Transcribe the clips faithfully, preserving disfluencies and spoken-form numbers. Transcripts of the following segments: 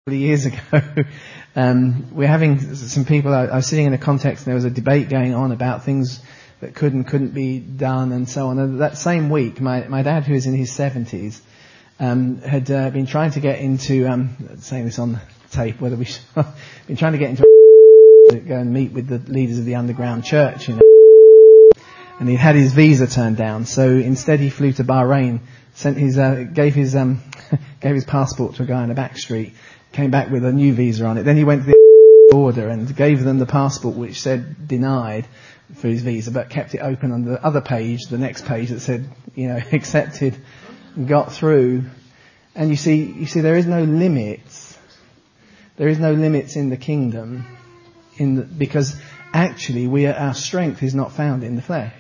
years ago, um, we're having some people, I, I was sitting in a context and there was a debate going on about things that could and couldn't be done and so on. And that same week, my, my dad, who is in his seventies, um, had uh, been trying to get into, um, saying this on tape, whether we should, been trying to get into to go and meet with the leaders of the underground church, you know. And he'd had his visa turned down, so instead he flew to Bahrain, sent his, uh, gave his, um, gave his passport to a guy in a back street, came back with a new visa on it. Then he went to the border and gave them the passport which said denied for his visa, but kept it open on the other page, the next page that said, you know, accepted, and got through. And you see, you see, there is no limits. There is no limits in the kingdom, in the, because actually we are, our strength is not found in the flesh.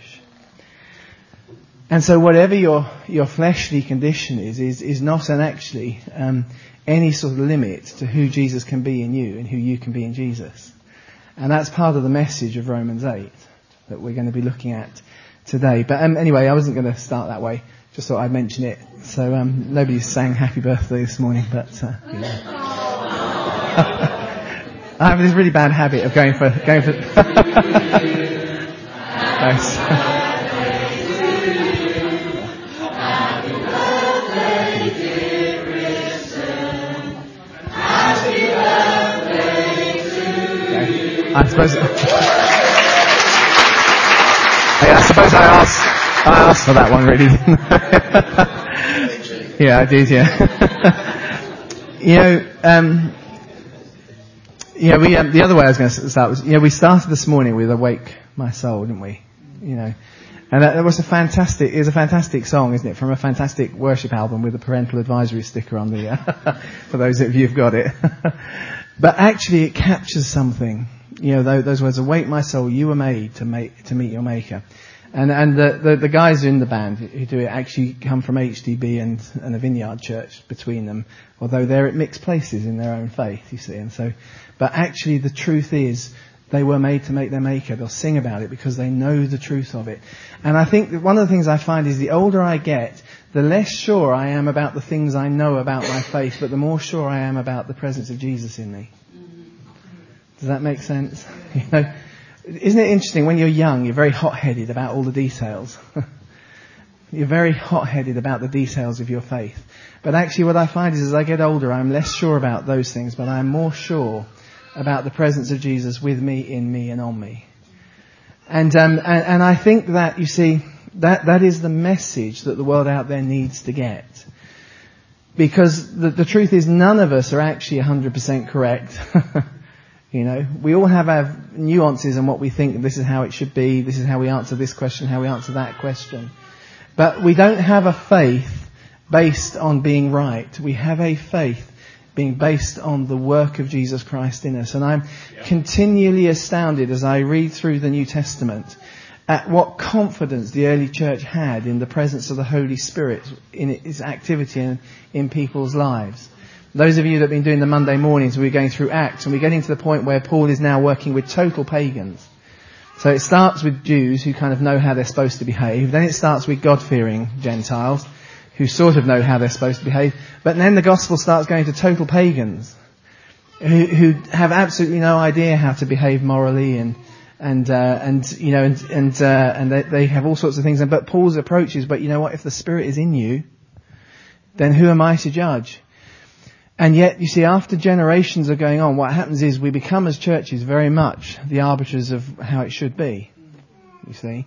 And so whatever your, your fleshly condition is, is, is not an actually, um, any sort of limit to who Jesus can be in you and who you can be in Jesus. And that's part of the message of Romans eight that we're going to be looking at today. But um, anyway, I wasn't going to start that way. Just thought I'd mention it. So um, nobody sang happy birthday this morning, but uh, you know. I have this really bad habit of going for going for. Thanks. I suppose. I suppose I asked. I asked for that one, really. Yeah, I did. Yeah. you know, um, yeah. We um, the other way I was going to start was, you know, we started this morning with "Awake My Soul," didn't we? You know, and that, that was a fantastic. It was a fantastic song, isn't it? From a fantastic worship album with a parental advisory sticker on the. Uh, for those of you who've got it. But actually, it captures something. You know, those words, "Awake my soul, you were made to make, to meet your maker." And, and the, the, the guys in the band who do it actually come from H D B and, and a Vineyard Church between them, although they're at mixed places in their own faith, you see. And so, but actually the truth is, they were made to make their maker. They'll sing about it because they know the truth of it. And I think that one of the things I find is the older I get, the less sure I am about the things I know about my faith, but the more sure I am about the presence of Jesus in me. Does that make sense? You know, isn't it interesting when you're young, you're very hot-headed about all the details. You're very hot-headed about the details of your faith. But actually what I find is as I get older, I'm less sure about those things, but I'm more sure about the presence of Jesus with me, in me, and on me. And, um, and, and I think that, you see, that, that is the message that the world out there needs to get. Because the, the truth is none of us are actually one hundred percent correct. You know, we all have our nuances in what we think this is how it should be, this is how we answer this question, how we answer that question. But we don't have a faith based on being right. We have a faith being based on the work of Jesus Christ in us. And I'm yeah. continually astounded as I read through the New Testament at what confidence the early church had in the presence of the Holy Spirit in its activity in, in people's lives. Those of you that have been doing the Monday mornings, we're going through Acts, and we're getting to the point where Paul is now working with total pagans. So it starts with Jews who kind of know how they're supposed to behave. Then it starts with God-fearing Gentiles who sort of know how they're supposed to behave. But then the gospel starts going to total pagans who, who have absolutely no idea how to behave morally and and uh, and you know and and uh, and they, they have all sorts of things. But Paul's approach is, but you know what? If the Spirit is in you, then who am I to judge? And yet, you see, after generations are going on, what happens is we become as churches very much the arbiters of how it should be. You see?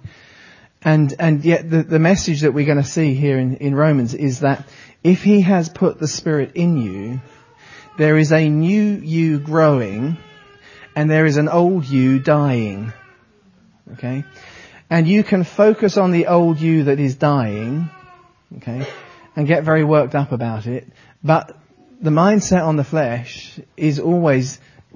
And and yet the, the message that we're going to see here in, in Romans is that if he has put the Spirit in you, there is a new you growing and there is an old you dying. Okay? And you can focus on the old you that is dying, okay, and get very worked up about it, but the mindset on the flesh is always,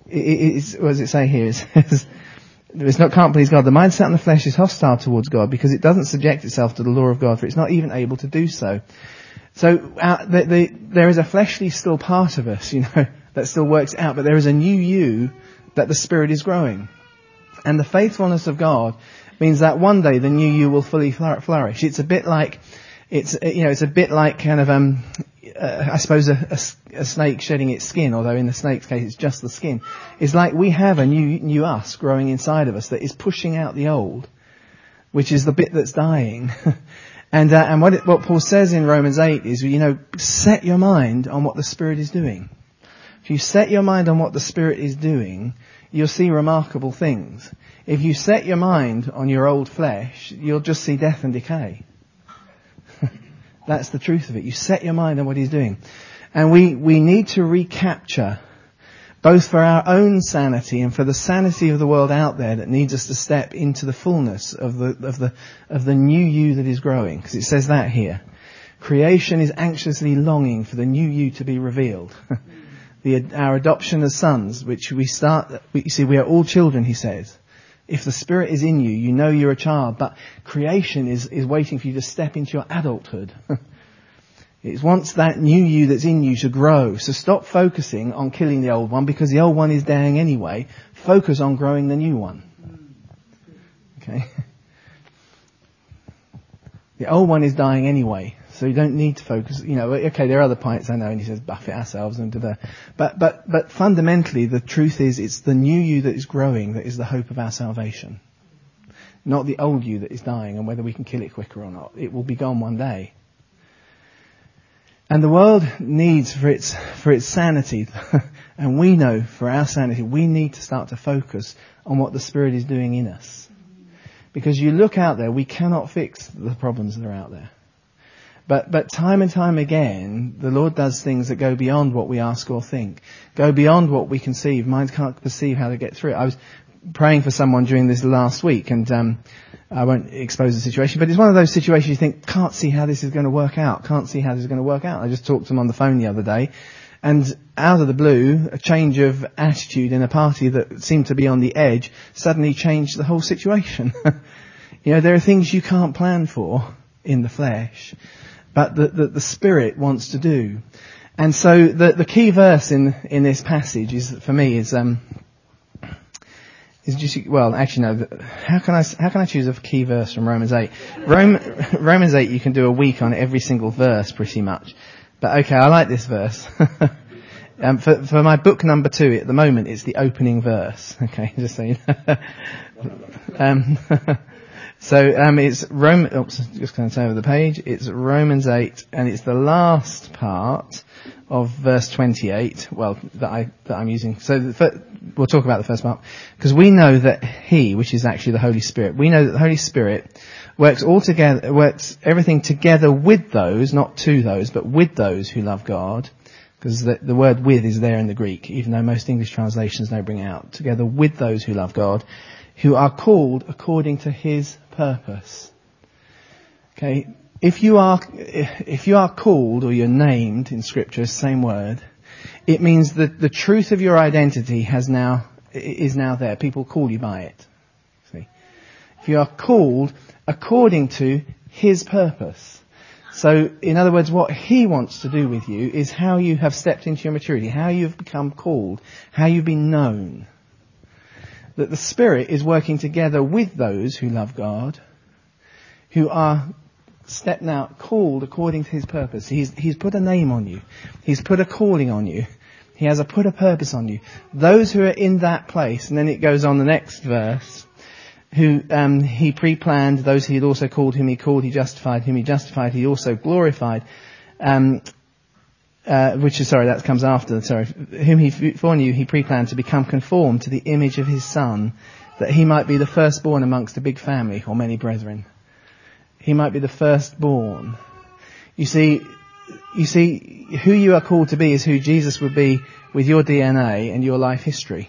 is, what does it say here? It's, it's not, can't please God. The mindset on the flesh is hostile towards God because it doesn't subject itself to the law of God, for it's not even able to do so. So uh, the, the, there is a fleshly still part of us, you know, that still works out, but there is a new you that the Spirit is growing. And the faithfulness of God means that one day the new you will fully flourish. It's a bit like, it's, you know, it's a bit like kind of, um, uh, I suppose, a, a, a snake shedding its skin, although in the snake's case it's just the skin. It's like we have a new, new us growing inside of us that is pushing out the old, which is the bit that's dying. and uh, and what, it, what Paul says in Romans eight is, you know, set your mind on what the Spirit is doing. If you set your mind on what the Spirit is doing, you'll see remarkable things. If you set your mind on your old flesh, you'll just see death and decay. That's the truth of it. You set your mind on what he's doing. And we, we need to recapture, both for our own sanity and for the sanity of the world out there that needs us to step into the fullness of the, of the, of the new you that is growing. Because it says that here. Creation is anxiously longing for the new you to be revealed. the, our adoption as sons, which we start, you see, we are all children, he says. If the Spirit is in you, you know you're a child, but creation is, is waiting for you to step into your adulthood. It wants that new you that's in you to grow. So stop focusing on killing the old one, because the old one is dying anyway. Focus on growing the new one. Okay? The old one is dying anyway, so you don't need to focus. You know, okay, there are other points I know, and he says buff it ourselves and da-da. But, but, but fundamentally, the truth is, it's the new you that is growing that is the hope of our salvation. Not the old you that is dying, and whether we can kill it quicker or not. It will be gone one day. And the world needs for its, for its sanity, and we know for our sanity, we need to start to focus on what the Spirit is doing in us. Because you look out there, we cannot fix the problems that are out there. But, but time and time again, the Lord does things that go beyond what we ask or think. Go beyond what we conceive. Minds can't perceive how to get through it. I was praying for someone during this last week, and um, I won't expose the situation, but it's one of those situations you think, can't see how this is going to work out. Can't see how this is going to work out. I just talked to them on the phone the other day, and out of the blue, a change of attitude in a party that seemed to be on the edge suddenly changed the whole situation. You know, there are things you can't plan for in the flesh, but that the, the Spirit wants to do. And so the, the key verse in, in this passage is, for me, is, um, is just, well, actually no, how can I, how can I choose a key verse from Romans eight? Rome, Romans eight, you can do a week on every single verse pretty much. But okay, I like this verse. um, for, for my book number two, at the moment, it's the opening verse. Okay, just so you know. um, So, um, it's Rome, oops, just going to turn over the page. It's Romans eight, and it's the last part of verse twenty-eight, well, that I, that I'm using. So, the first, we'll talk about the first part. Because we know that He, which is actually the Holy Spirit, we know that the Holy Spirit works all together, works everything together with those, not to those, but with those who love God. Because the, the word with is there in the Greek, even though most English translations don't bring it out. Together with those who love God, who are called according to His purpose. Okay, if you are if you are called or you're named in Scripture, same word, it means that the truth of your identity has now is now there. People call you by it. See, if you are called according to His purpose. So, in other words, what He wants to do with you is how you have stepped into your maturity, how you've become called, how you've been known. That the Spirit is working together with those who love God, who are stepped out, called according to His purpose. He's, he's put a name on you. He's put a calling on you. He has a, put a purpose on you. Those who are in that place, and then it goes on the next verse, who um, He pre-planned, those He had also called, whom He called, He justified, whom He justified, He also glorified. Um, Uh, which is, sorry, that comes after, sorry, whom He foreknew, He pre-planned to become conformed to the image of His Son, that He might be the firstborn amongst a big family, or many brethren. He might be the firstborn. You see, you see, who you are called to be is who Jesus would be with your D N A and your life history.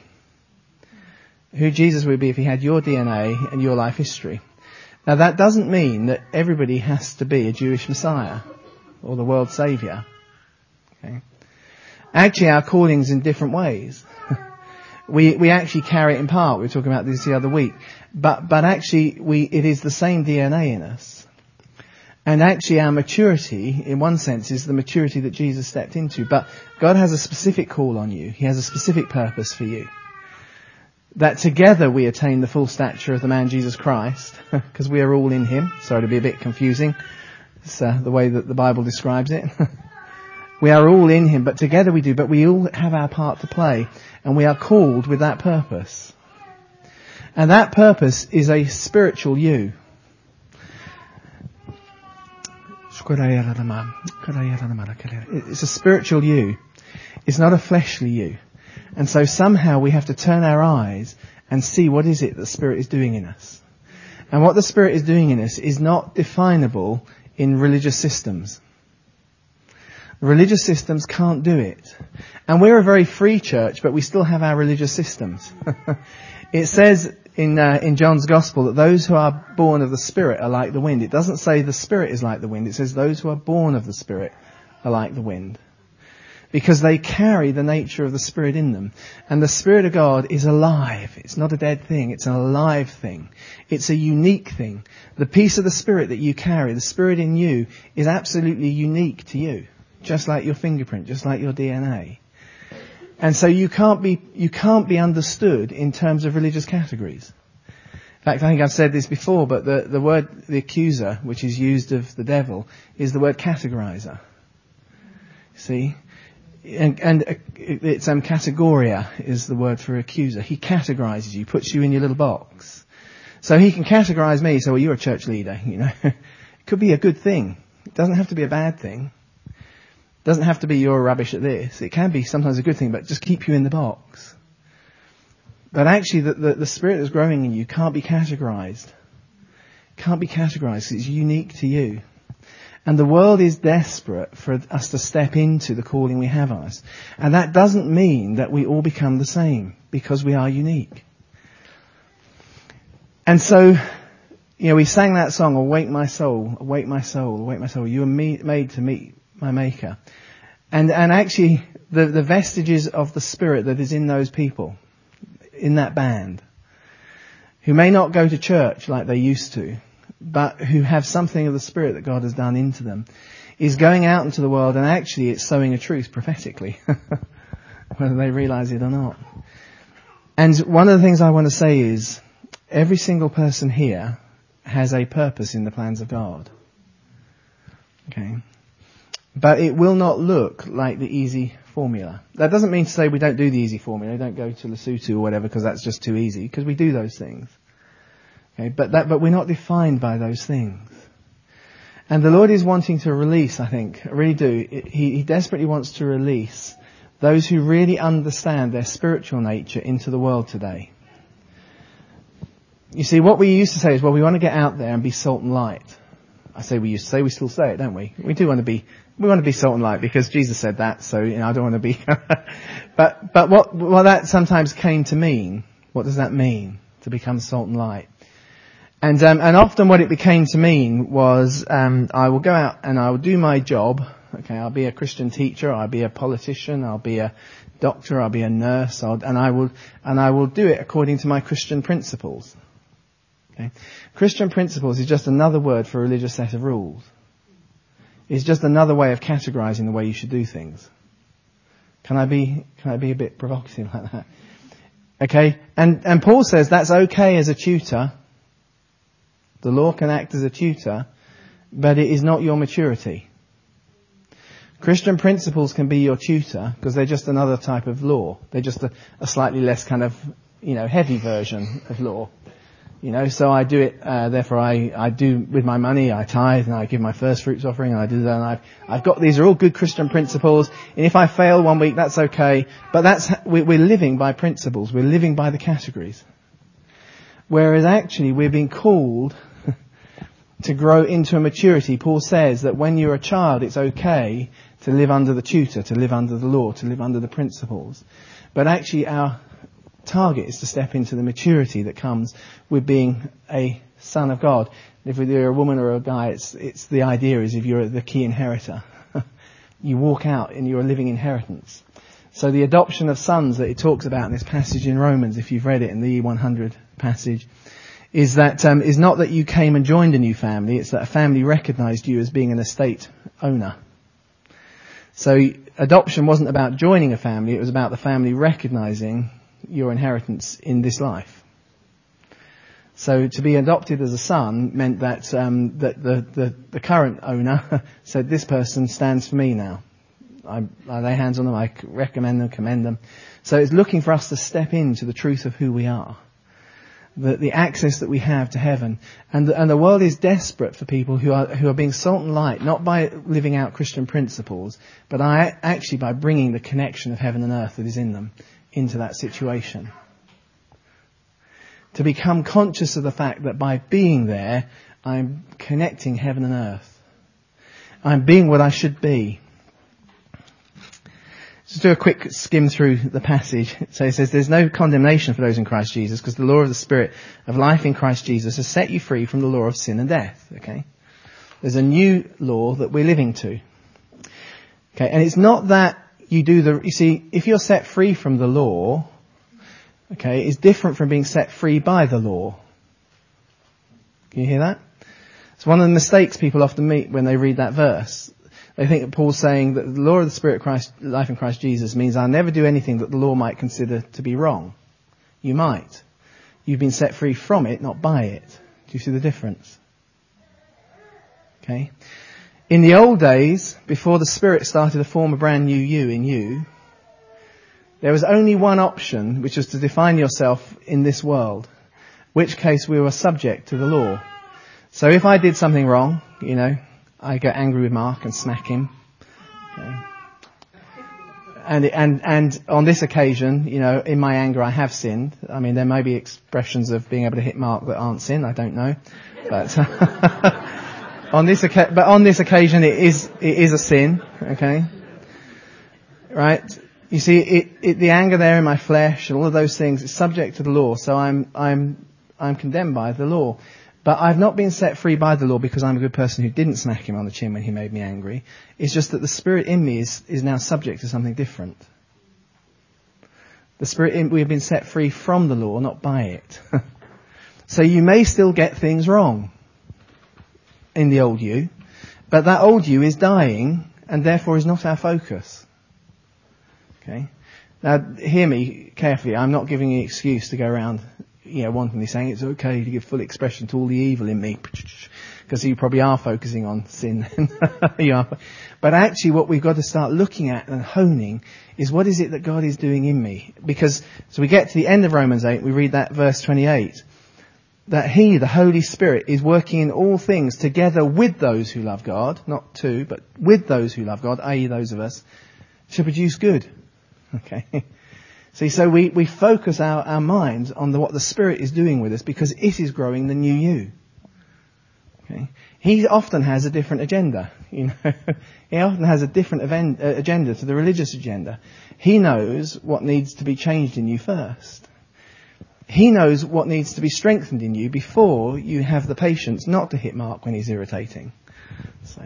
Who Jesus would be if He had your D N A and your life history. Now that doesn't mean that everybody has to be a Jewish Messiah, or the world's Saviour. Okay. Actually, our calling's in different ways. we we actually carry it in part. We were talking about this the other week, but but actually, we it is the same D N A in us. And actually, our maturity, in one sense, is the maturity that Jesus stepped into. But God has a specific call on you. He has a specific purpose for you. That together we attain the full stature of the man Jesus Christ, because we are all in Him. Sorry to be a bit confusing. It's uh, the way that the Bible describes it. We are all in him, but together we do, but we all have our part to play, and we are called with that purpose. And that purpose is a spiritual you. It's a spiritual you. It's not a fleshly you. And so somehow we have to turn our eyes and see what is it the Spirit is doing in us. And what the Spirit is doing in us is not definable in religious systems. Religious systems can't do it. And we're a very free church, but we still have our religious systems. It says in uh, in John's Gospel that those who are born of the Spirit are like the wind. It doesn't say the Spirit is like the wind. It says those who are born of the Spirit are like the wind. Because they carry the nature of the Spirit in them. And the Spirit of God is alive. It's not a dead thing. It's an alive thing. It's a unique thing. The piece of the Spirit that you carry, the Spirit in you, is absolutely unique to you. Just like your fingerprint, just like your D N A. And so you can't be, you can't be understood in terms of religious categories. In fact, I think I've said this before, but the, the word, the accuser, which is used of the devil, is the word categorizer. See? And, and it's, um, categoria is the word for accuser. He categorizes you, puts you in your little box. So he can categorize me, so well, you're a church leader, you know. It could be a good thing. It doesn't have to be a bad thing. It doesn't have to be you're rubbish at this. It can be sometimes a good thing, but just keep you in the box. But actually the, the, the Spirit that's growing in you can't be categorized. Can't be categorized. It's unique to you. And the world is desperate for us to step into the calling we have on us. And that doesn't mean that we all become the same, because we are unique. And so, you know, we sang that song, Awake My Soul, Awake My Soul, Awake My Soul. You were me- made to meet my Maker. And and actually, the, the vestiges of the Spirit that is in those people, in that band, who may not go to church like they used to, but who have something of the Spirit that God has done into them, is going out into the world, and actually it's sowing a truth prophetically, whether they realise it or not. And one of the things I want to say is, every single person here has a purpose in the plans of God. Okay? But it will not look like the easy formula. That doesn't mean to say we don't do the easy formula, don't go to Lesotho or whatever, because that's just too easy, because we do those things. Okay, but that, but we're not defined by those things. And the Lord is wanting to release, I think, I really do. He, he desperately wants to release those who really understand their spiritual nature into the world today. You see, what we used to say is, well, we want to get out there and be salt and light. I say we used to say, we still say it, don't we? We do want to be, we want to be salt and light because Jesus said that, so, you know, I don't want to be, but, but what, what that sometimes came to mean, what does that mean? To become salt and light. And um, and often what it became to mean was um, I will go out and I will do my job. Okay, I'll be a Christian teacher, I'll be a politician, I'll be a doctor, I'll be a nurse, I'll, and I will and I will do it according to my Christian principles. Okay, Christian principles is just another word for a religious set of rules. It's just another way of categorizing the way you should do things. Can I be can I be a bit provocative like that? Okay, and and Paul says that's okay as a tutor. The law can act as a tutor, but it is not your maturity. Christian principles can be your tutor because they're just another type of law. They're just a, a slightly less kind of, you know, heavy version of law. You know, so I do it, uh, therefore I, I do with my money, I tithe and I give my first fruits offering and I do that and I've, I've got, these are all good Christian principles. And if I fail one week, that's okay. But that's, we're living by principles. We're living by the categories. Whereas actually we're being called to grow into a maturity. Paul says that when you're a child, it's okay to live under the tutor, to live under the law, to live under the principles. But actually our target is to step into the maturity that comes with being a son of God. If you're a woman or a guy, it's, it's the idea is if you're the key inheritor, you walk out and you're a living inheritance. So the adoption of sons that it talks about in this passage in Romans, if you've read it in the E one hundred passage, is that um, is not that you came and joined a new family, it's that a family recognised you as being an estate owner. So adoption wasn't about joining a family, it was about the family recognising your inheritance in this life. So to be adopted as a son meant that um, that the, the, the current owner said, this person stands for me now. I, I lay hands on them, I recommend them, commend them. So it's looking for us to step into the truth of who we are. The, the access that we have to heaven. And the, and the world is desperate for people who are, who are being salt and light, not by living out Christian principles, but I, actually by bringing the connection of heaven and earth that is in them into that situation. To become conscious of the fact that by being there, I'm connecting heaven and earth. I'm being what I should be. Just do a quick skim through the passage. So it says, there's no condemnation for those in Christ Jesus, because the law of the Spirit of life in Christ Jesus has set you free from the law of sin and death. Okay? There's a new law that we're living to. Okay, and it's not that you do the, you see, if you're set free from the law, okay, it's different from being set free by the law. Can you hear that? It's one of the mistakes people often make when they read that verse. They think that Paul's saying that the law of the Spirit of Christ, life in Christ Jesus, means I'll never do anything that the law might consider to be wrong. You might. You've been set free from it, not by it. Do you see the difference? Okay. In the old days, before the Spirit started to form a brand new you in you, there was only one option, which was to define yourself in this world, in which case we were subject to the law. So if I did something wrong, you know, I get angry with Mark and smack him. Okay. And, and, and on this occasion, you know, in my anger I have sinned. I mean, there may be expressions of being able to hit Mark that aren't sin, I don't know. But, on this, but on this occasion it is, it is a sin, okay? Right? You see, it, it, the anger there in my flesh and all of those things is subject to the law, so I'm, I'm, I'm condemned by the law. But I've not been set free by the law because I'm a good person who didn't smack him on the chin when he made me angry. It's just that the Spirit in me is, is now subject to something different. The Spirit in, we have been set free from the law, not by it. So you may still get things wrong in the old you, but that old you is dying and therefore is not our focus. Okay? Now, hear me carefully. I'm not giving you an excuse to go around, you know, wantonly saying it's okay to give full expression to all the evil in me, because you probably are focusing on sin. You are. But actually what we've got to start looking at and honing is what is it that God is doing in me? Because, so we get to the end of Romans eight, we read that verse twenty-eight, that He, the Holy Spirit, is working in all things together with those who love God, not to, but with those who love God, that is those of us, to produce good. Okay. See, so we, we focus our, our minds on the, what the Spirit is doing with us because it is growing the new you. Okay. He often has a different agenda, you know. He often has a different event, uh, agenda to the religious agenda. He knows what needs to be changed in you first. He knows what needs to be strengthened in you before you have the patience not to hit Mark when he's irritating. So.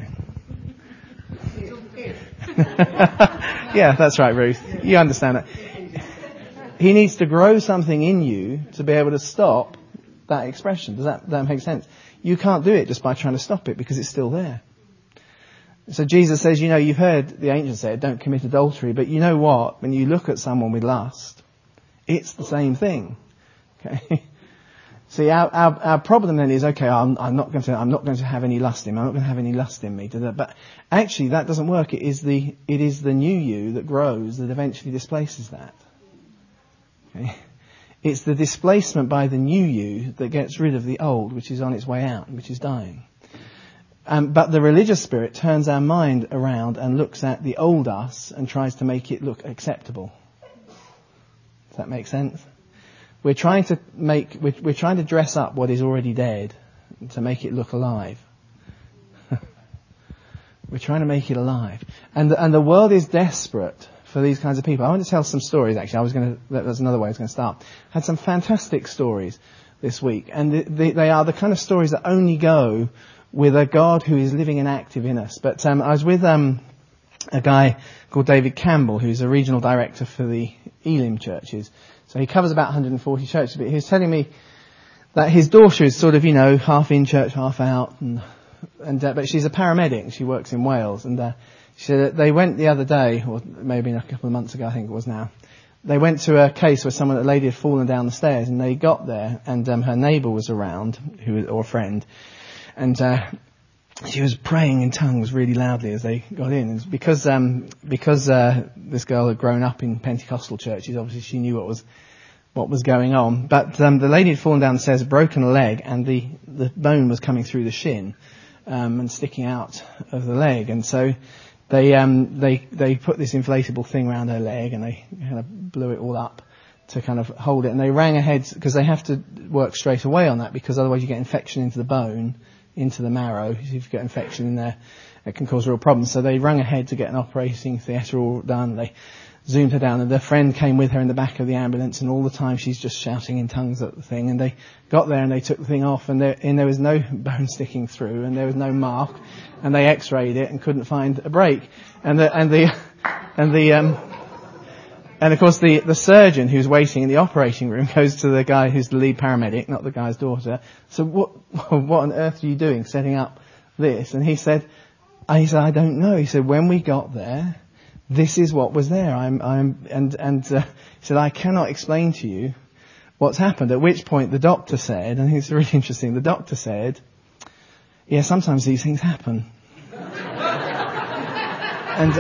Yeah, that's right, Ruth. You understand that. He needs to grow something in you to be able to stop that expression. Does that, that make sense? You can't do it just by trying to stop it because it's still there. So Jesus says, you know, you've heard the ancients say, don't commit adultery, but you know what? When you look at someone with lust, it's the same thing. Okay. See, our, our, our problem then is, okay, I'm, I'm not going to, I'm not going to have any lust in me. I'm not going to have any lust in me. But actually that doesn't work. It is the, it is the new you that grows that eventually displaces that. Okay. It's the displacement by the new you that gets rid of the old, which is on its way out, which is dying. Um, but the religious spirit turns our mind around and looks at the old us and tries to make it look acceptable. Does that make sense? We're trying to make, we're, we're trying to dress up what is already dead to make it look alive. We're trying to make it alive. And the, and the world is desperate for these kinds of people. I want to tell some stories, actually. I was going to, that's another way I was going to start. I had some fantastic stories this week. And they, they, they are the kind of stories that only go with a God who is living and active in us. But um, I was with um, a guy called David Campbell, who's a regional director for the Elim churches. So he covers about one hundred forty churches. But he was telling me that his daughter is sort of, you know, half in church, half out. And, and uh, but she's a paramedic. She works in Wales. And uh, she said that they went the other day, or maybe a couple of months ago, I think it was now. They went to a case where someone, a lady had fallen down the stairs, and they got there, and um, her neighbour was around, who or a friend. And uh, she was praying in tongues really loudly as they got in. And because um, because uh, this girl had grown up in Pentecostal churches, obviously she knew what was what was going on. But um, the lady had fallen down the stairs, broken a leg, and the, the bone was coming through the shin um, and sticking out of the leg. And so they um, they they put this inflatable thing around her leg, and they kind of blew it all up to kind of hold it. And they rang ahead because they have to work straight away on that, because otherwise you get infection into the bone, into the marrow. If you've got infection in there, it can cause real problems. So they rang ahead to get an operating theatre all done. They zoomed her down, and their friend came with her in the back of the ambulance, and all the time she's just shouting in tongues at the thing. And they got there and they took the thing off, and there, and there was no bone sticking through, and there was no mark, and they x-rayed it and couldn't find a break. And the, and the, and the, um, and of course the, the surgeon who's waiting in the operating room goes to the guy who's the lead paramedic, not the guy's daughter. So what, what on earth are you doing setting up this? And he said, he said, I don't know. He said, when we got there, this is what was there. I'm, I'm, and, and, uh, he said, I cannot explain to you what's happened. At which point the doctor said, and it's really interesting, the doctor said, yeah, sometimes these things happen. and,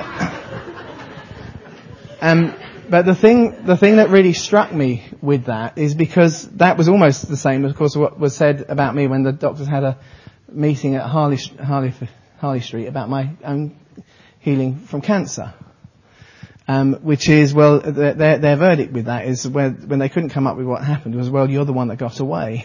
um, but the thing, the thing that really struck me with that is because that was almost the same, of course, what was said about me when the doctors had a meeting at Harley, Harley, Harley Street about my own healing from cancer. Um, which is, well, their, their verdict with that is where, when they couldn't come up with what happened was, well, you're the one that got away.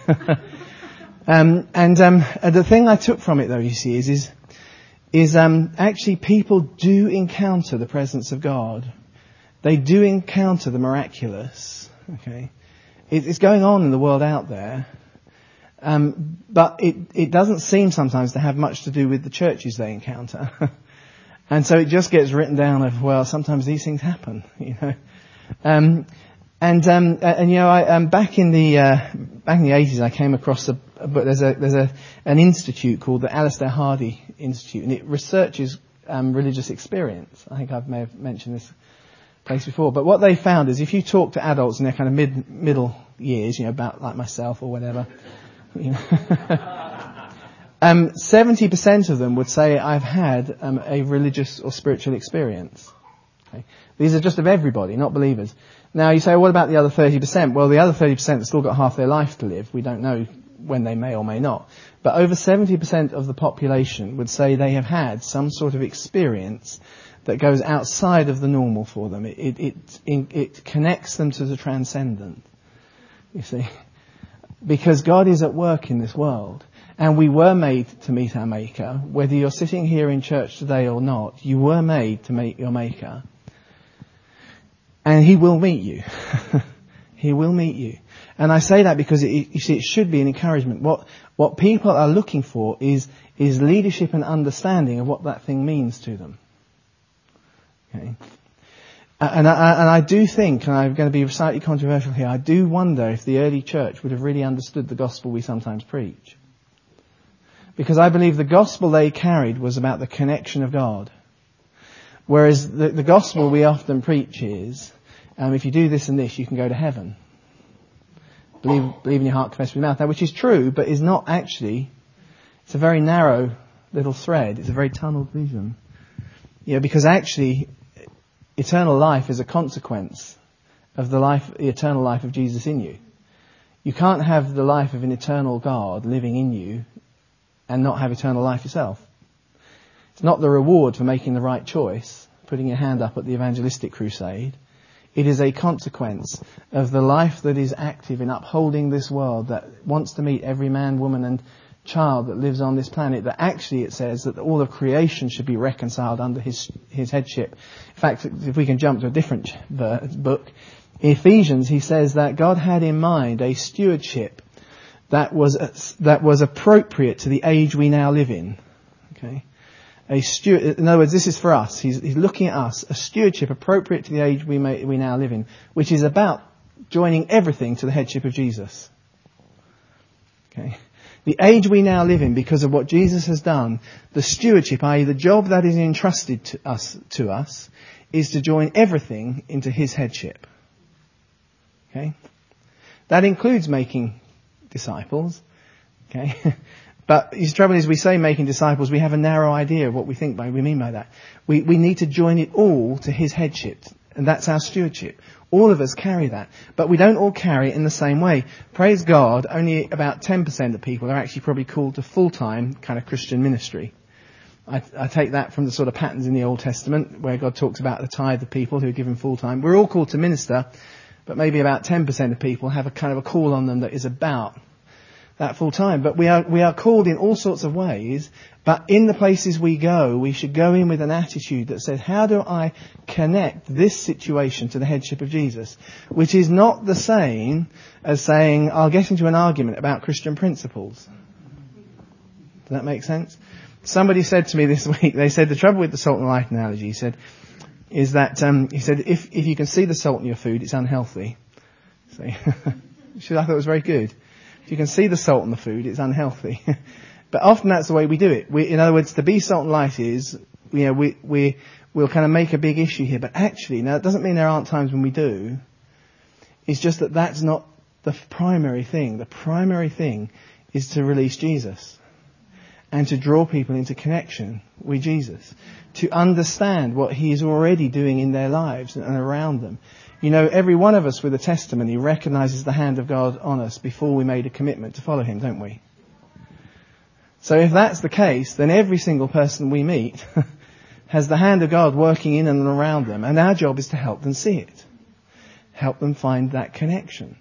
um, and, um, and the thing I took from it, though, you see, is, is, is um, actually people do encounter the presence of God. They do encounter the miraculous. Okay, it, it's going on in the world out there, um, but it, it doesn't seem sometimes to have much to do with the churches they encounter. And so it just gets written down of, well, sometimes these things happen, you know. Um, and, um, and, you know, I, um, back in the, uh, back in the eighties, I came across a, but there's a, there's a, an institute called the Alistair Hardy Institute, and it researches, um, religious experience. I think I may have mentioned this place before. But what they found is if you talk to adults in their kind of mid, middle years, you know, about like myself or whatever, you know, Um, seventy percent of them would say, I've had um, a religious or spiritual experience. Okay. These are just of everybody, not believers. Now you say, well, what about the other thirty percent? Well, the other thirty percent have still got half their life to live. We don't know when they may or may not. But over seventy percent of the population would say they have had some sort of experience that goes outside of the normal for them. It, it, it, it connects them to the transcendent, you see. Because God is at work in this world. And we were made to meet our Maker. Whether you're sitting here in church today or not, you were made to meet your Maker. And He will meet you. He will meet you. And I say that because it, you see, it should be an encouragement. What, what people are looking for is, is leadership and understanding of what that thing means to them. Okay. And I, and I do think, and I'm going to be slightly controversial here, I do wonder if the early church would have really understood the gospel we sometimes preach. Because I believe the gospel they carried was about the connection of God. Whereas the, the gospel we often preach is, um, if you do this and this, you can go to heaven. Believe, believe in your heart, confess with your mouth. Now, which is true, but is not actually, it's a very narrow little thread. It's a very tunneled vision. Yeah, because actually, eternal life is a consequence of the life, the eternal life of Jesus in you. You can't have the life of an eternal God living in you and not have eternal life yourself. It's not the reward for making the right choice, putting your hand up at the evangelistic crusade. It is a consequence of the life that is active in upholding this world, that wants to meet every man, woman and child that lives on this planet, that actually it says that all of creation should be reconciled under his his headship. In fact, if we can jump to a different book, Ephesians, he says that God had in mind a stewardship that was that was appropriate to the age we now live in. Okay, a steward. In other words, this is for us. He's, he's looking at us, a stewardship appropriate to the age we may, we now live in, which is about joining everything to the headship of Jesus. Okay, the age we now live in, because of what Jesus has done, the stewardship, that is, the job that is entrusted to us to us, is to join everything into His headship. Okay, that includes making disciples, okay, But the trouble is, we say making disciples, we have a narrow idea of what we think by we mean by that. We we need to join it all to his headship, and that's our stewardship. All of us carry that, but we don't all carry it in the same way. Praise God, only about ten percent of people are actually probably called to full-time kind of Christian ministry. I, I take that from the sort of patterns in the Old Testament, where God talks about the tithe of people who are given full-time. We're all called to minister, but maybe about ten percent of people have a kind of a call on them that is about that full time. But we are, we are called in all sorts of ways, but in the places we go, we should go in with an attitude that says, how do I connect this situation to the headship of Jesus? Which is not the same as saying, I'll get into an argument about Christian principles. Does that make sense? Somebody said to me this week, they said the trouble with the salt and light analogy, he said, is that, um, he said, if, if you can see the salt in your food, it's unhealthy. So, which I thought was very good. If you can see the salt in the food, it's unhealthy. But often that's the way we do it. We, in other words, to be salt and light is, you know, we, we, we'll kind of make a big issue here. But actually, now it doesn't mean there aren't times when we do. It's just that that's not the primary thing. The primary thing is to release Jesus and to draw people into connection with Jesus, to understand what he is already doing in their lives and around them. You know, every one of us with a testimony recognises the hand of God on us before we made a commitment to follow him, don't we? So if that's the case, then every single person we meet has the hand of God working in and around them, and our job is to help them see it. Help them find that connection.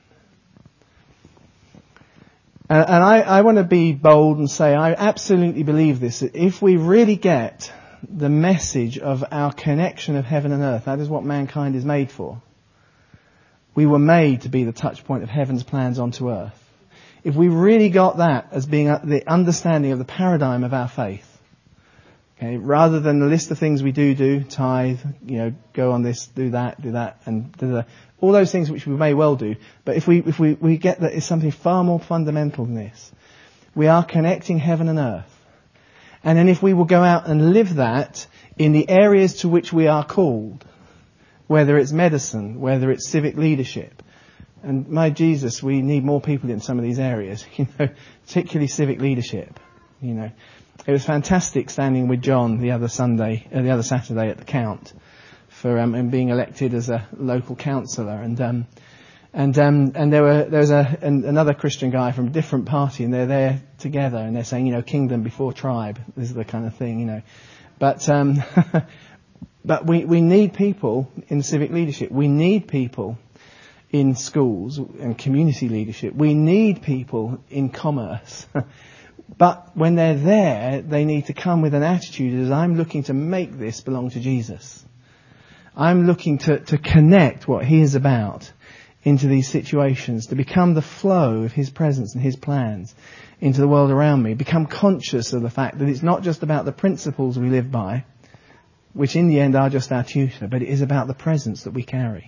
And, and I, I want to be bold and say I absolutely believe this, that if we really get the message of our connection of heaven and earth, that is what mankind is made for. We were made to be the touch point of heaven's plans onto earth. If we really got that as being the understanding of the paradigm of our faith, okay, rather than the list of things we do do, tithe, you know, go on this, do that, do that, and do the, all those things which we may well do, but if we if we, we get that it's something far more fundamental than this, we are connecting heaven and earth. And then if we will go out and live that in the areas to which we are called, whether it's medicine, whether it's civic leadership. And my Jesus, we need more people in some of these areas, you know, particularly civic leadership. You know, it was fantastic standing with John the other Sunday, uh, the other Saturday at the Count for um, and being elected as a local councillor. And um, and um, and there were there was a an, another Christian guy from a different party, and they're there together, and they're saying, you know, kingdom before tribe. This is the kind of thing, you know. But um, But we, we need people in civic leadership. We need people in schools and community leadership. We need people in commerce. But when they're there, they need to come with an attitude as I'm looking to make this belong to Jesus. I'm looking to, to connect what he is about into these situations, to become the flow of his presence and his plans into the world around me. Become conscious of the fact that it's not just about the principles we live by, which in the end are just our tutor, but it is about the presence that we carry.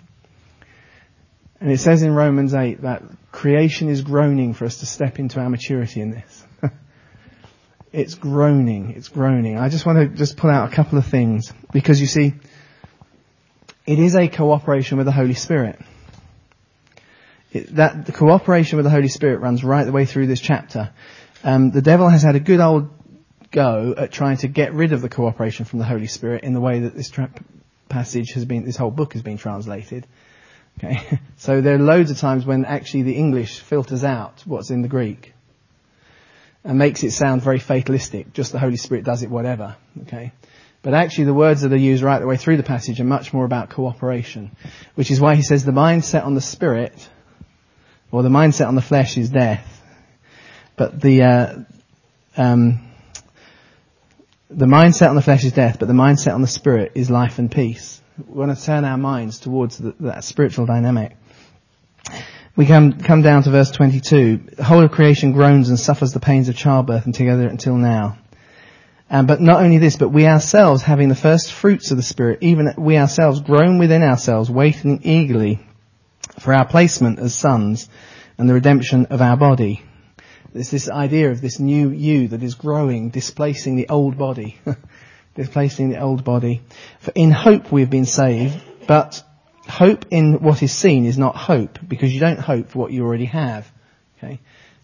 And it says in Romans eight that creation is groaning for us to step into our maturity in this. It's groaning, it's groaning. I just want to just pull out a couple of things, because you see, it is a cooperation with the Holy Spirit. It, that the cooperation with the Holy Spirit runs right the way through this chapter. Um, the devil has had a good old go at trying to get rid of the cooperation from the Holy Spirit in the way that this tra- passage has been, this whole book has been translated. Okay, so there are loads of times when actually the English filters out what's in the Greek and makes it sound very fatalistic. Just the Holy Spirit does it, whatever. Okay, but actually the words that are used right the way through the passage are much more about cooperation, which is why he says the mindset on the Spirit, or the mindset on the flesh, is death, but the uh, um, The mindset on the flesh is death, but the mindset on the Spirit is life and peace. We want to turn our minds towards the, that spiritual dynamic. We come, come down to verse twenty-two. The whole of creation groans and suffers the pains of childbirth and together until now. Um, but not only this, but we ourselves, having the first fruits of the Spirit, even we ourselves groan within ourselves, waiting eagerly for our placement as sons and the redemption of our body. There's this idea of this new you that is growing, displacing the old body. displacing the old body. For in hope we have been saved, but hope in what is seen is not hope, because you don't hope for what you already have. Okay,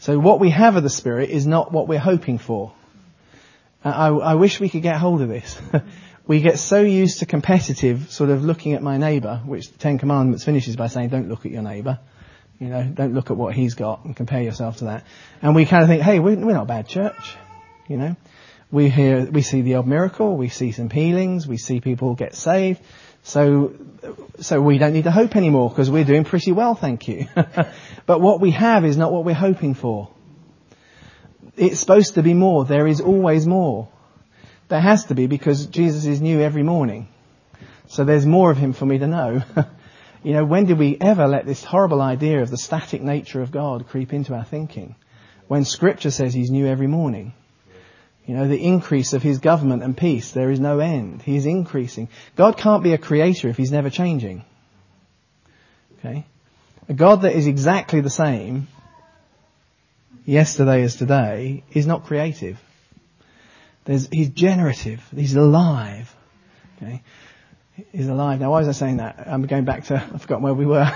So what we have of the Spirit is not what we're hoping for. I, I wish we could get hold of this. We get so used to competitive sort of looking at my neighbour, which the Ten Commandments finishes by saying, don't look at your neighbour. You know, don't look at what he's got and compare yourself to that. And we kind of think, hey, we're, we're not a bad church. You know, we hear, we see the odd miracle, we see some healings, we see people get saved. So, so we don't need to hope anymore because we're doing pretty well, thank you. But what we have is not what we're hoping for. It's supposed to be more. There is always more. There has to be, because Jesus is new every morning. So there's more of him for me to know. You know, when did we ever let this horrible idea of the static nature of God creep into our thinking? When Scripture says he's new every morning. You know, the increase of his government and peace, there is no end. He's increasing. God can't be a creator if he's never changing. Okay? A God that is exactly the same yesterday as today is not creative. There's, he's generative. He's alive. Okay? He's alive. Now, why was I saying that? I'm going back to, I've forgotten where we were.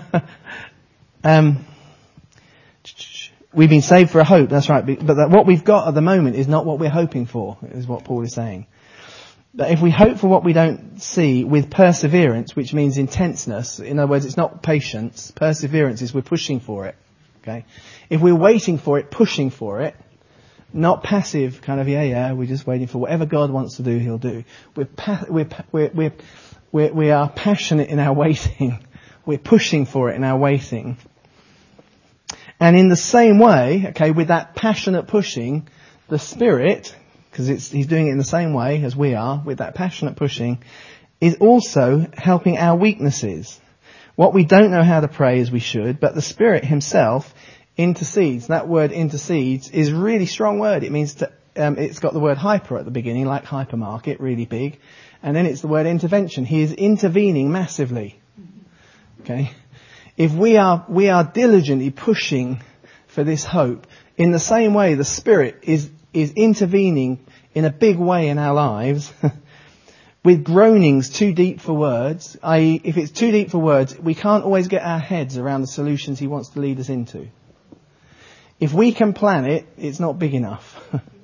um, we've been saved for a hope, that's right. But that what we've got at the moment is not what we're hoping for, is what Paul is saying. But if we hope for what we don't see with perseverance, which means intenseness, in other words, it's not patience. Perseverance is we're pushing for it. Okay? If we're waiting for it, pushing for it, not passive, kind of, yeah, yeah, we're just waiting for whatever God wants to do, he'll do. We're, pa- we're, we're, we're, we're, we are passionate in our waiting. We're pushing for it in our waiting. And in the same way, okay, with that passionate pushing, the Spirit, because it's, he's doing it in the same way as we are, with that passionate pushing, is also helping our weaknesses. What we don't know how to pray as we should, but the Spirit himself intercedes. That word intercedes is a really strong word. It means to, um, it's got the word hyper at the beginning, like hypermarket, really big. And then it's the word intervention. He is intervening massively. Okay? If we are, we are diligently pushing for this hope, in the same way the Spirit is, is intervening in a big way in our lives, with groanings too deep for words, that is, if it's too deep for words, we can't always get our heads around the solutions he wants to lead us into. If we can plan it, it's not big enough.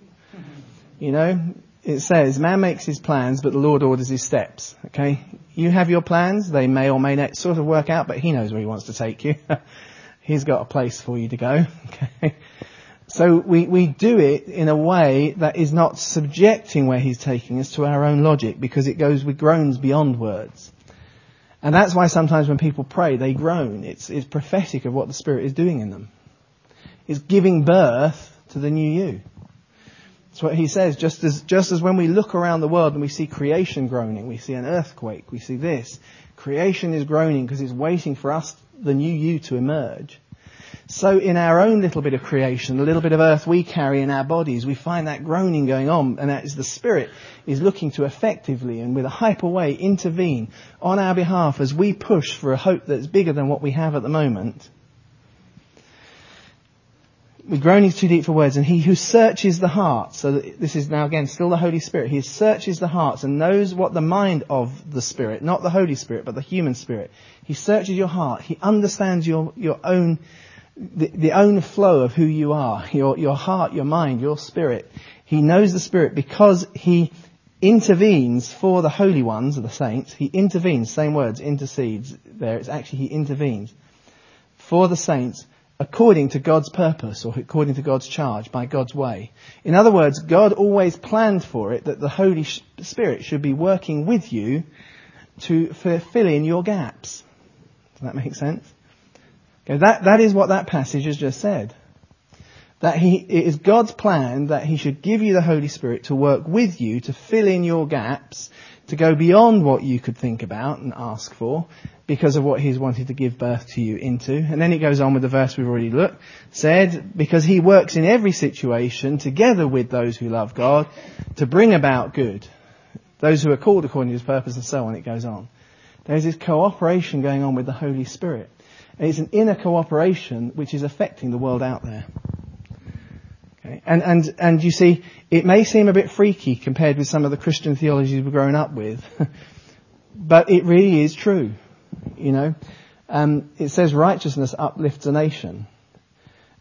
You know, it says, man makes his plans, but the Lord orders his steps. Okay? You have your plans, they may or may not sort of work out, but he knows where he wants to take you. He's got a place for you to go. Okay? So we, we do it in a way that is not subjecting where he's taking us to our own logic, because it goes with groans beyond words. And that's why sometimes when people pray, they groan. It's, it's prophetic of what the Spirit is doing in them. It's giving birth to the new you. That's what he says. Just as, just as when we look around the world and we see creation groaning, we see an earthquake, we see this. Creation is groaning because it's waiting for us, the new you, to emerge. So in our own little bit of creation, the little bit of earth we carry in our bodies, we find that groaning going on, and that is the Spirit is looking to effectively and with a hyper way intervene on our behalf as we push for a hope that's bigger than what we have at the moment. With groanings too deep for words, and he who searches the heart, so that this is now again still the Holy Spirit, he searches the hearts and knows what the mind of the Spirit, not the Holy Spirit, but the human spirit. He searches your heart. He understands your, your own, the, the own flow of who you are, your, your heart, your mind, your spirit. He knows the Spirit because he intervenes for the holy ones, or the saints. He intervenes, same words, intercedes there. It's actually he intervenes for the saints, according to God's purpose, or according to God's charge, by God's way. In other words, God always planned for it that the Holy Spirit should be working with you to fill in your gaps. Does that make sense? Okay, that, that is what that passage has just said. That he, it is God's plan that he should give you the Holy Spirit to work with you to fill in your gaps, to go beyond what you could think about and ask for, because of what he's wanted to give birth to you into. And then it goes on with the verse we've already looked, said, because he works in every situation together with those who love God to bring about good. Those who are called according to his purpose, and so on, it goes on. There's this cooperation going on with the Holy Spirit. And it's an inner cooperation which is affecting the world out there. Okay. And, and, and you see, it may seem a bit freaky compared with some of the Christian theologies we've grown up with, but it really is true. You know, um, it says righteousness uplifts a nation.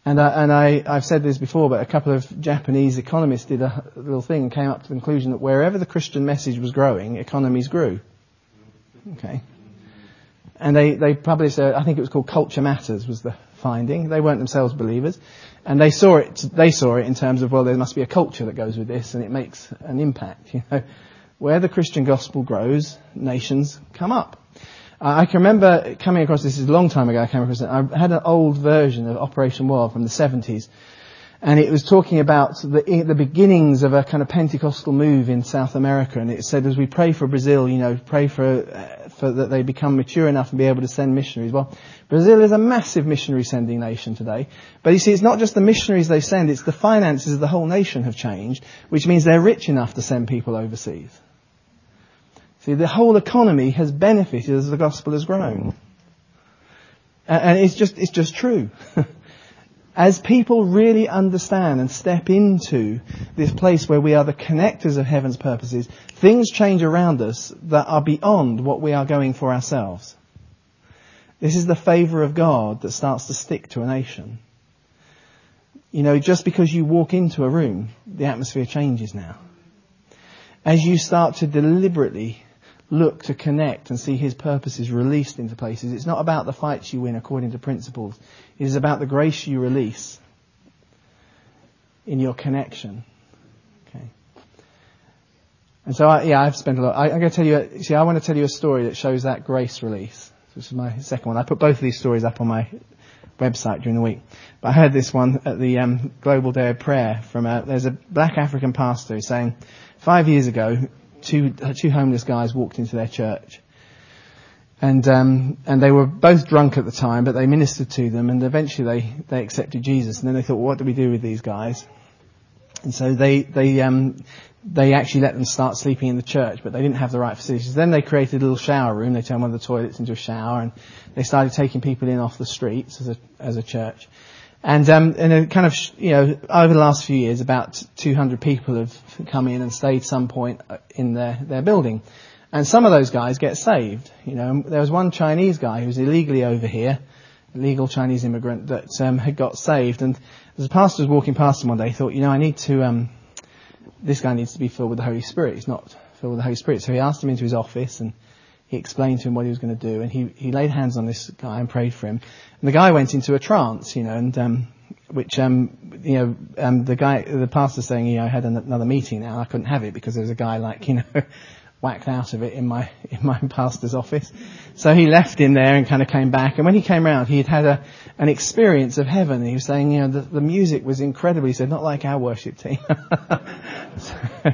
And, I, and I, I've said this before, but a couple of Japanese economists did a little thing and came up to the conclusion that wherever the Christian message was growing, economies grew. Okay. And they, they published, a, I think it was called Culture Matters was the finding. They weren't themselves believers. And they saw it, they saw it in terms of, well, there must be a culture that goes with this and it makes an impact. You know, where the Christian gospel grows, nations come up. Uh, I can remember coming across, this is a long time ago I came across it, I had an old version of Operation World from the seventies. And it was talking about the, the beginnings of a kind of Pentecostal move in South America. And it said, as we pray for Brazil, you know, pray for, uh, for that they become mature enough and be able to send missionaries. Well, Brazil is a massive missionary sending nation today. But you see, it's not just the missionaries they send, it's the finances of the whole nation have changed, which means they're rich enough to send people overseas. See, the whole economy has benefited as the gospel has grown. And, and it's just, it's just true. As people really understand and step into this place where we are the connectors of heaven's purposes, things change around us that are beyond what we are going for ourselves. This is the favour of God that starts to stick to a nation. You know, just because you walk into a room, the atmosphere changes now. As you start to deliberately look to connect and see his purposes released into places, it's not about the fights you win according to principles. It is about the grace you release in your connection. Okay. And so, I, yeah, I've spent a lot. I, I'm going to tell you. See, I want to tell you a story that shows that grace release. This is my second one. I put both of these stories up on my website during the week. But I heard this one at the um, Global Day of Prayer from a, there's a black African pastor who's saying, five years ago, two uh, two homeless guys walked into their church. And um, and they were both drunk at the time, but they ministered to them, and eventually they, they accepted Jesus. And then they thought, well, what do we do with these guys? And so they they um they actually let them start sleeping in the church, but they didn't have the right facilities. Then they created a little shower room. They turned one of the toilets into a shower, and they started taking people in off the streets as a as a church. And um and a kind of you know over the last few years, about two hundred people have come in and stayed some point in their their building. And some of those guys get saved. You know, there was one Chinese guy who was illegally over here, illegal Chinese immigrant that um, had got saved. And as a pastor was walking past him one day, he thought, you know, I need to, um, this guy needs to be filled with the Holy Spirit. He's not filled with the Holy Spirit. So he asked him into his office and he explained to him what he was going to do. And he, he laid hands on this guy and prayed for him. And the guy went into a trance, you know, and, um, which, um, you know, um, the guy, the pastor saying, you know, I had an, another meeting now. I couldn't have it because there was a guy like, you know, whacked out of it in my in my pastor's office. So he left him there and kind of came back. And when he came round, he had had a an experience of heaven. He was saying, you know, the, the music was incredible. He said, not like our worship team. so,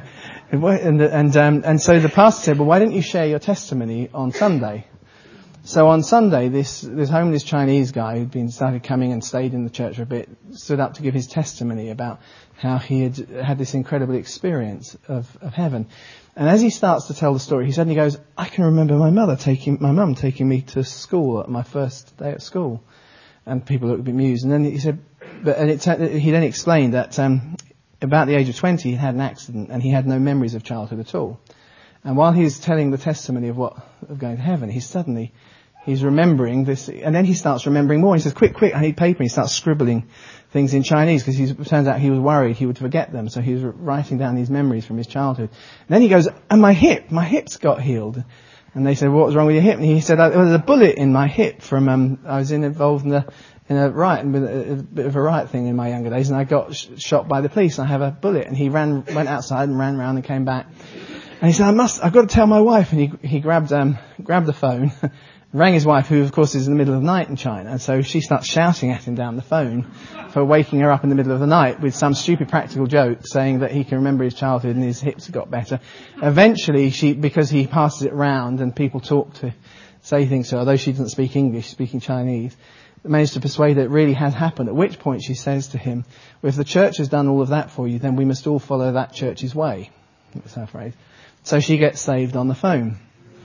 and and um, and so the pastor said, well, why don't you share your testimony on Sunday? So on Sunday, this this homeless Chinese guy who'd been started coming and stayed in the church for a bit stood up to give his testimony about how he had had this incredible experience of, of heaven. And as he starts to tell the story, he suddenly goes, I can remember my mother taking, my mum taking me to school at my first day at school. And people looked a bit amused. And then he said, but, and it, he then explained that, um, about the age of twenty, he had an accident and he had no memories of childhood at all. And while he was telling the testimony of what, of going to heaven, he suddenly, he's remembering this, and then he starts remembering more. He says, quick, quick, I need paper. And he starts scribbling things in Chinese because it turns out he was worried he would forget them. So he was writing down these memories from his childhood. And then he goes, and my hip, my hips got healed. And they said, well, what was wrong with your hip? And he said, there was a bullet in my hip from, um, I was in, involved in a, in a riot, with a, a bit of a riot thing in my younger days, and I got sh- shot by the police, and I have a bullet. And he ran, went outside and ran around and came back. And he said, I must, I've got to tell my wife. And he, he grabbed, um, grabbed the phone, rang his wife, who of course is in the middle of the night in China. And so she starts shouting at him down the phone for waking her up in the middle of the night with some stupid practical joke saying that he can remember his childhood and his hips got better. Eventually she, because he passes it round and people talk to, say things to her, although she doesn't speak English, speaking Chinese, managed to persuade that it really had happened, at which point she says to him, well, if the church has done all of that for you, then we must all follow that church's way. That's her phrase. So she gets saved on the phone.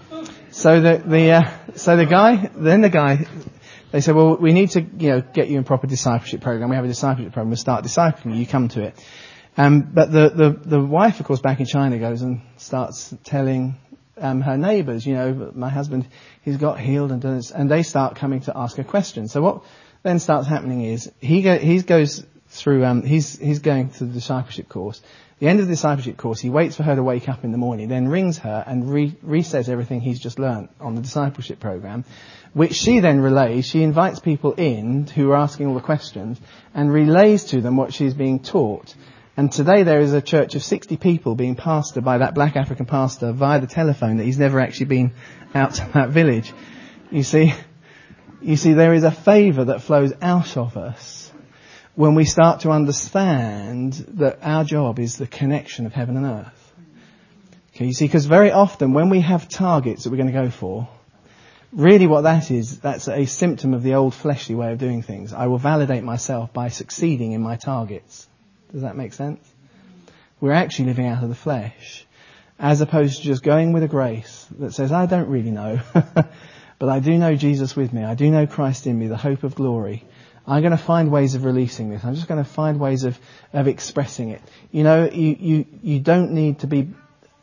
So the, the, uh, so the guy, then the guy, they said, well, we need to, you know, get you in proper discipleship program. We have a discipleship program. We'll start discipling you. You come to it. Um, but the, the, the wife, of course, back in China goes and starts telling, um, her neighbours, you know, my husband, he's got healed and done this, and they start coming to ask her questions. So what then starts happening is he go, he goes through, um, he's he's going to the discipleship course. At the end of the discipleship course, he waits for her to wake up in the morning, then rings her and re, re-says everything he's just learnt on the discipleship program, which she then relays. She invites people in who are asking all the questions and relays to them what she's being taught. And today there is a church of sixty people being pastored by that black African pastor via the telephone that he's never actually been out to that village. You see, you see, there is a favour that flows out of us when we start to understand that our job is the connection of heaven and earth. Okay, you see, because very often when we have targets that we're going to go for, really what that is, that's a symptom of the old fleshly way of doing things. I will validate myself by succeeding in my targets. Does that make sense? We're actually living out of the flesh, as opposed to just going with a grace that says, I don't really know, but I do know Jesus with me. I do know Christ in me, the hope of glory. I'm going to find ways of releasing this. I'm just going to find ways of, of expressing it. You know, you, you, you don't need to be, you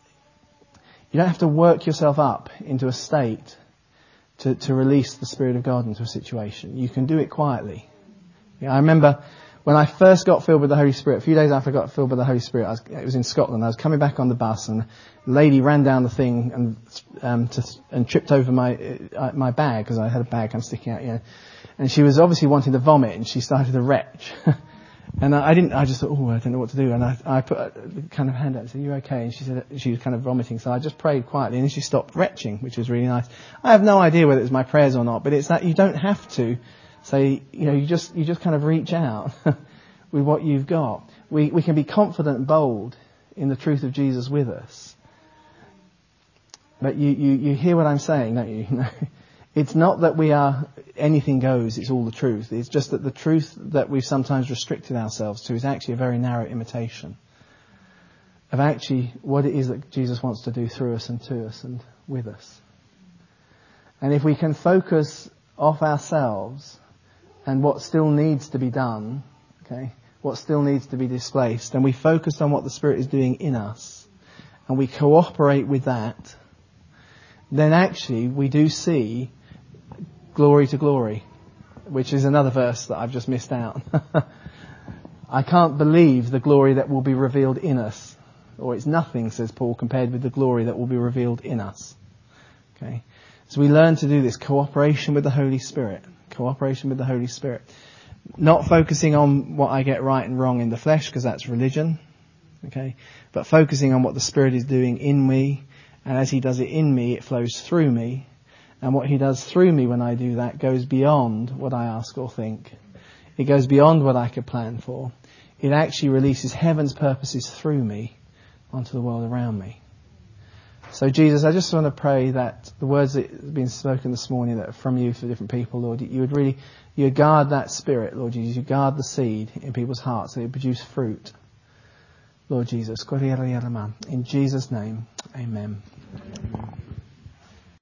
don't have to work yourself up into a state to, to release the Spirit of God into a situation. You can do it quietly. Yeah, I remember when I first got filled with the Holy Spirit, a few days after I got filled with the Holy Spirit, I was, it was in Scotland. I was coming back on the bus, and a lady ran down the thing and um, to, and tripped over my uh, my bag, because I had a bag kind of sticking out, you know. And she was obviously wanting to vomit, and she started to retch. And I, I didn't. I just thought, oh, I don't know what to do. And I, I put a kind of hand out and said, "You okay?" And she said she was kind of vomiting. So I just prayed quietly, and then she stopped retching, which was really nice. I have no idea whether it was my prayers or not, but it's that you don't have to say, you know, you just you just kind of reach out with what you've got. We we can be confident and bold in the truth of Jesus with us. But you you, you hear what I'm saying, don't you? It's not that we are anything goes, it's all the truth. It's just that the truth that we've sometimes restricted ourselves to is actually a very narrow imitation of actually what it is that Jesus wants to do through us and to us and with us. And if we can focus off ourselves and what still needs to be done, okay, what still needs to be displaced, and we focus on what the Spirit is doing in us, and we cooperate with that, then actually we do see glory to glory, which is another verse that I've just missed out. I can't believe the glory that will be revealed in us, or it's nothing, says Paul, compared with the glory that will be revealed in us. Okay, so we learn to do this cooperation with the Holy Spirit, cooperation with the Holy Spirit, not focusing on what I get right and wrong in the flesh, because that's religion. Okay, but focusing on what the Spirit is doing in me, and as He does it in me, it flows through me. And what He does through me when I do that goes beyond what I ask or think. It goes beyond what I could plan for. It actually releases heaven's purposes through me onto the world around me. So Jesus, I just want to pray that the words that have been spoken this morning that are from you for different people, Lord, you would really, you would guard that spirit, Lord Jesus. You guard the seed in people's hearts so it produce fruit. Lord Jesus. In Jesus' name, amen.